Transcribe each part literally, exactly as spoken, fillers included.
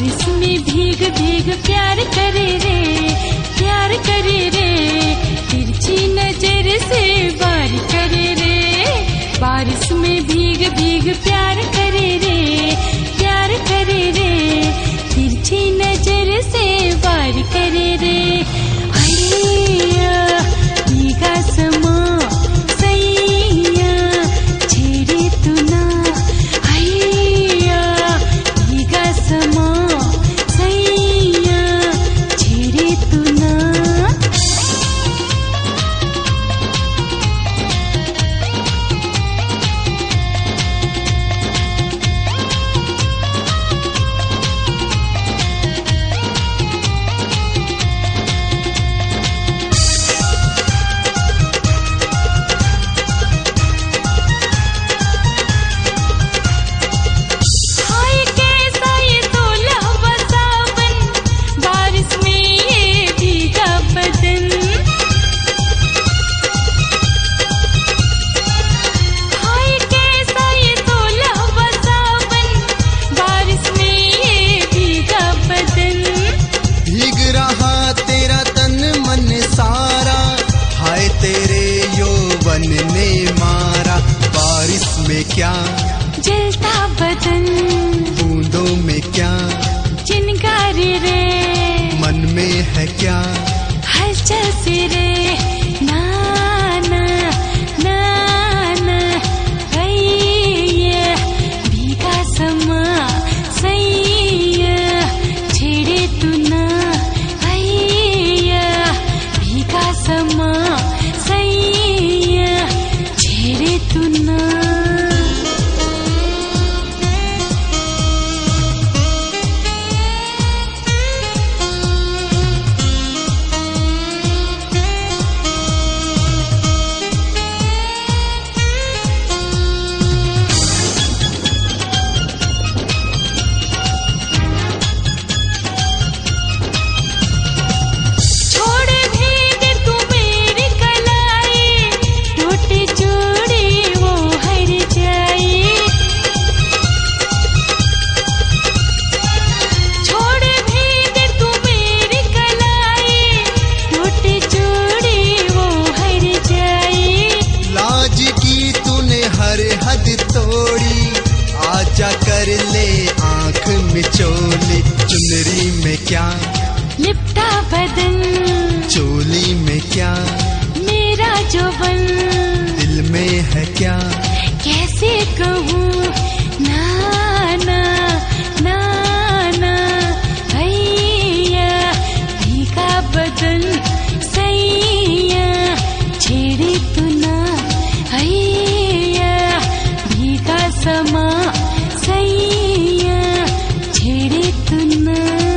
बारिश में भीग भीग प्यार करे रे, प्यार करे रे, तिरछी नजर से वार करे रे। बारिश में भीग भीग प्यार करे रे, प्यार करे रे, तिरछी नजर से वार करे रे। हैया भीगा समा सैया छेड़े तू ना, हैया भीगा समा सैया छेड़े तू ना। तेरे यौवन ने मारा बारिश में क्या जलता बदन, बूंदों में क्या चिनगारी रे, मन में है क्या हलचल सी रे। ना ना ना ना हैया भीगा समा सैया छेड़े तू ना, हैया भीगा समा सैया छेड़े तू ना। आजा कर ले आँख मिचोली, चुनरी में क्या लिपटा बदन, चोली में क्या मेरा जोबन, दिल में है क्या कैसे कहूँ ना ना ना ना हैया भीगा बदन सैया छेड़े तू ना, हैया भीगा समा सैया छेड़े तू ना।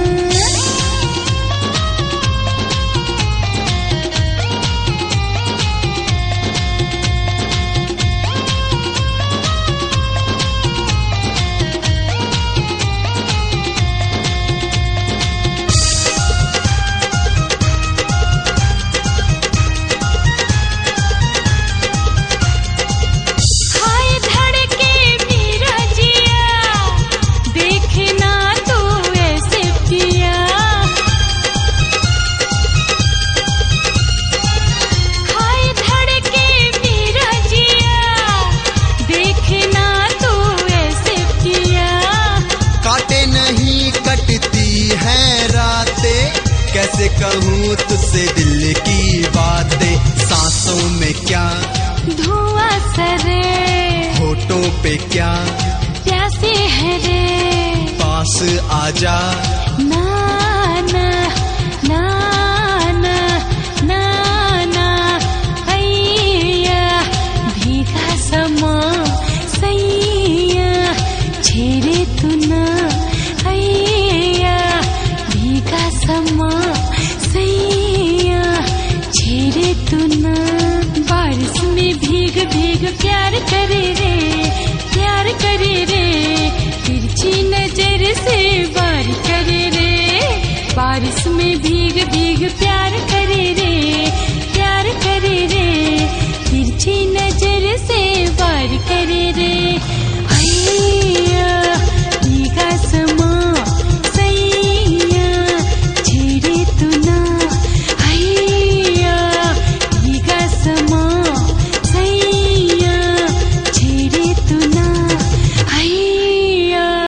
कैसे कहूँ तुझसे दिल की बातें, सांसों में क्या धुआं सरे, होठों पे क्या प्यासे है रे, पास आजा ना ना ना ना ना ना हैया भीगा समा सैया छेड़े तू ना, हैया भीगा समा सैया छेड़े तू ना। बारिश में भीग भीग प्यार करे रे, प्यार करे रे, तिरछी नजर से वार करे रे। बारिश में भीग भीग प्यार करे रे, प्यार करे रे, तिरछी नजर से वार करे रे।